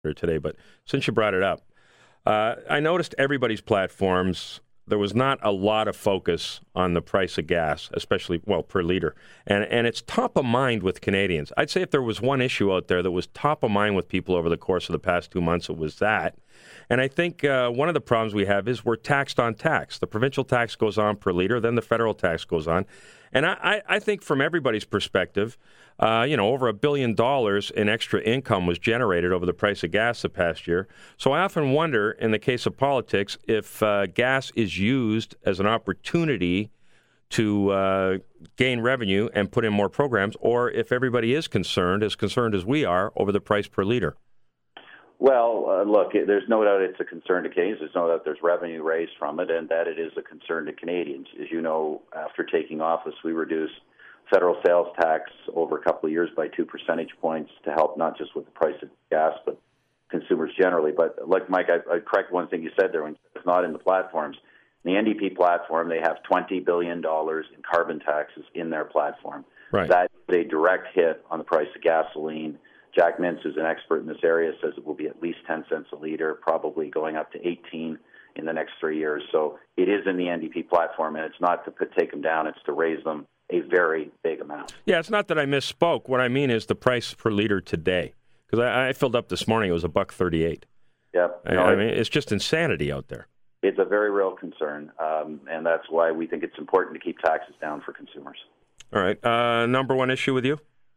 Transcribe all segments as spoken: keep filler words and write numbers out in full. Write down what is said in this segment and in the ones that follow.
today, but since you brought it up, uh, I noticed everybody's platforms, there was not a lot of focus on the price of gas, especially, well, per liter. And and it's top of mind with Canadians. I'd say if there was one issue out there that was top of mind with people over the course of the past two months, it was that. And I think uh, one of the problems we have is we're taxed on tax. The provincial tax goes on per liter, then the federal tax goes on. And I, I, I think from everybody's perspective, uh, you know, over a billion dollars in extra income was generated over the price of gas the past year. So I often wonder, in the case of politics, if uh, gas is used as an opportunity to uh, gain revenue and put in more programs, or if everybody is concerned, as concerned as we are, over the price per liter. Well, uh, look, there's no doubt it's a concern to Canadians. There's no doubt there's revenue raised from it, and that it is a concern to Canadians. As you know, after taking office, we reduced federal sales tax over a couple of years by two percentage points to help not just with the price of gas, but consumers generally. But like Mike, I, I'd correct one thing you said there. When it's not in the platforms, in the N D P platform, they have twenty billion dollars in carbon taxes in their platform. Right. That is a direct hit on the price of gasoline. Jack Mintz, who's an expert in this area, says it will be at least ten cents a liter, probably going up to eighteen in the next three years. So it is in the N D P platform, and it's not to put, take them down, it's to raise them a very big amount. Yeah, it's not that I misspoke. What I mean is the price per liter today. Because I, I filled up this morning, it was a buck thirty-eight. Yep. I, no, I mean, it's just insanity out there. It's a very real concern, um, and that's why we think it's important to keep taxes down for consumers. All right. Uh, number one issue with you?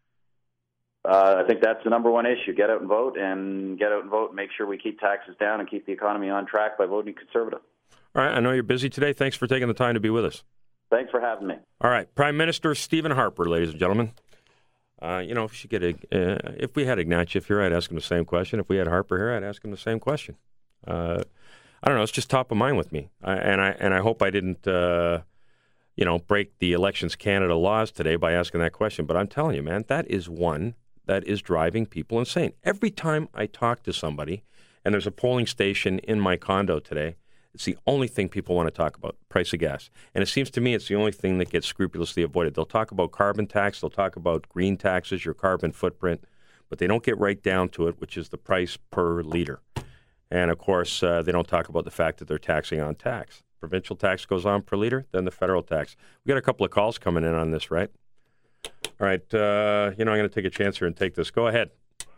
Uh, I think that's the number one issue. Get out and vote, and get out and vote and make sure we keep taxes down and keep the economy on track by voting Conservative. All right. I know you're busy today. Thanks for taking the time to be with us. Thanks for having me. All right. Prime Minister Stephen Harper, ladies and gentlemen. Uh, you know, if, she get a, uh, if we had Ignatieff here, I'd ask him the same question. If we had Harper here, I'd ask him the same question. Uh, I don't know. It's just top of mind with me. I, and I and I hope I didn't, uh, you know, break the Elections Canada laws today by asking that question. But I'm telling you, man, that is one that is driving people insane. Every time I talk to somebody, and there's a polling station in my condo today, it's the only thing people want to talk about, price of gas. And it seems to me it's the only thing that gets scrupulously avoided. They'll talk about carbon tax, they'll talk about green taxes, your carbon footprint, but they don't get right down to it, which is the price per liter. And, of course, uh, they don't talk about the fact that they're taxing on tax. Provincial tax goes on per liter, then the federal tax. We got a couple of calls coming in on this, right? All right, uh, you know, I'm going to take a chance here and take this. Go ahead.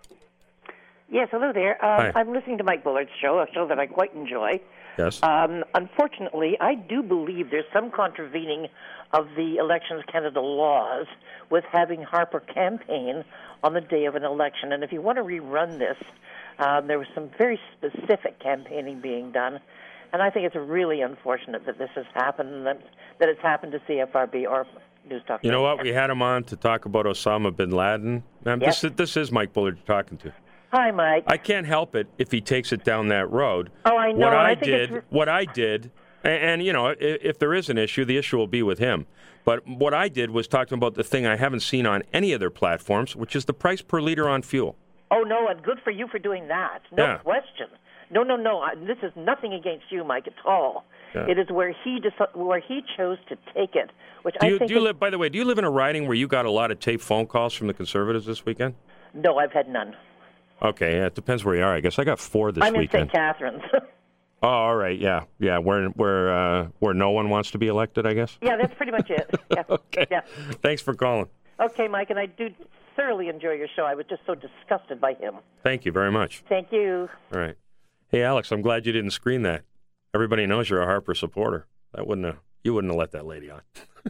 Yes, hello there. Um, I'm listening to Mike Bullard's show, a show that I quite enjoy. Yes. Um, unfortunately, I do believe there's some contravening of the Elections Canada laws with having Harper campaign on the day of an election. And if you want to rerun this, um, there was some very specific campaigning being done. And I think it's really unfortunate that this has happened, and that, that it's happened to C F R B or News Talk. You know what? We had him on to talk about Osama bin Laden. Ma'am, Yes. this, this is Mike Bullard you're talking to. Hi, Mike. I can't help it if he takes it down that road. Oh, I know. What and I, I think did, it's... what I did, and, and you know, if, if there is an issue, the issue will be with him. But what I did was talk to him about the thing I haven't seen on any of their platforms, which is the price per liter on fuel. Oh, no, and good for you for doing that. No Yeah. question. No, no, no. I, this is nothing against you, Mike, at all. Yeah. It is where he deci- where he chose to take it, which Do I you, think do you is- live? By the way, do you live in a riding where you got a lot of taped phone calls from the Conservatives this weekend? No, I've had none. Okay, yeah, it depends where you are. I guess I got four this I'm in weekend. Saint Catharines. Oh, all right, yeah, yeah, where where uh, where no one wants to be elected, I guess. Yeah, that's pretty much it. Yeah. Okay. Yeah. Thanks for calling. Okay, Mike, and I do thoroughly enjoy your show. I was just so disgusted by him. Thank you very much. Thank you. All right. Hey, Alex, I'm glad you didn't screen that. Everybody knows you're a Harper supporter. That wouldn't have, you wouldn't have let that lady on.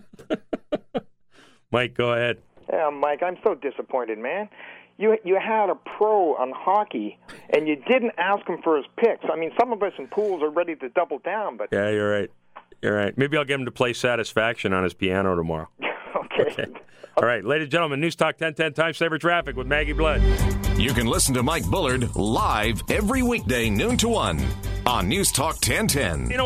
Mike, go ahead. Yeah, Mike, I'm so disappointed, man. You you had a pro on hockey, and you didn't ask him for his picks. I mean, some of us in pools are ready to double down, but... Yeah, you're right. You're right. Maybe I'll get him to play Satisfaction on his piano tomorrow. okay. Okay. All right, ladies and gentlemen, News Talk ten ten Time Saver Traffic with Maggie Blood. You can listen to Mike Bullard live every weekday, noon to one, on News Talk ten ten. You know,